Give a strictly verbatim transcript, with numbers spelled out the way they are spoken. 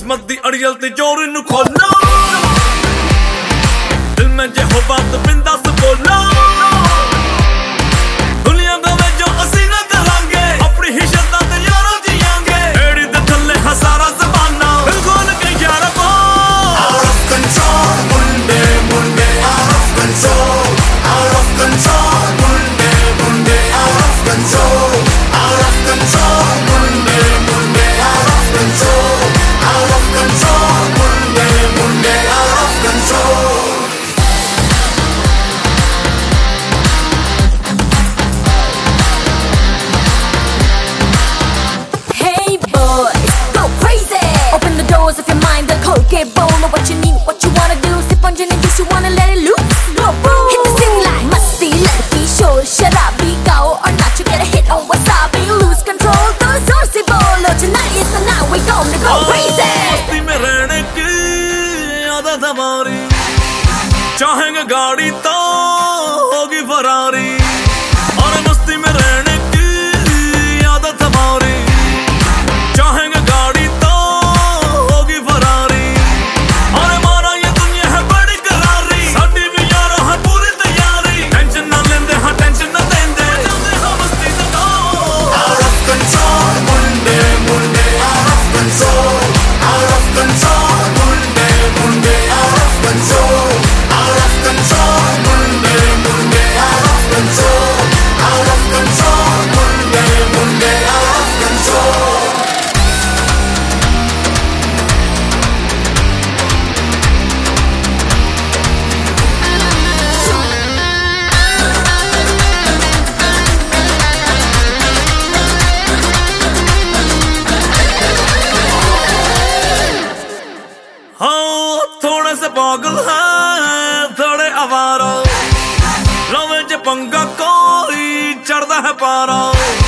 किस्मत दी अड़ियल ते जोर नू खोलो दिल में जे हो बात बिंदास बोलो दुनिया गवे जो असी ना करांगे अपनी ही शर्तां ते यारों जियांगे एड़ी दे थल्ले हजारा ज़बाना दिल खोल के यारा को out of control Munde Munde out of control out of control Munde Munde out of control out of control Munde Munde out of control out of control Munde Munde out of control of your mind, the cold get bold. Know what you need, what you wanna do. Sip on gin and juice, you wanna let it loose. Go boom. Hit the city like musty, ladki, sure, sharabi, gao or not, you get a hit on wasabi. Lose control, the saucy bolo. Tonight is the night we gonna go crazy. मस्ती में रहने की आदत हमारी, चाहेंगे गाड़ी तो होगी फरारी। और मस्ती में रहने की आदत हमारी, चाहेंगे गाड़ी तो होगी फरारी। और हमारा ये दुनिया है बड़ी करारी, साडी भी यारों है पूरी तैयारी। टेंशन ना लेंदे हाँ टेंशन ना देंदे, चलते हाँ मस्ती से दो। out of control Munde Munde out of control out of control Munde Munde out of control out of control Munde Munde out of control out of control Munde Munde out of control हाँ थोड़े से पागल हैं थोड़े आवारा, लवे च पंगा कोई चढ़दा है पारा।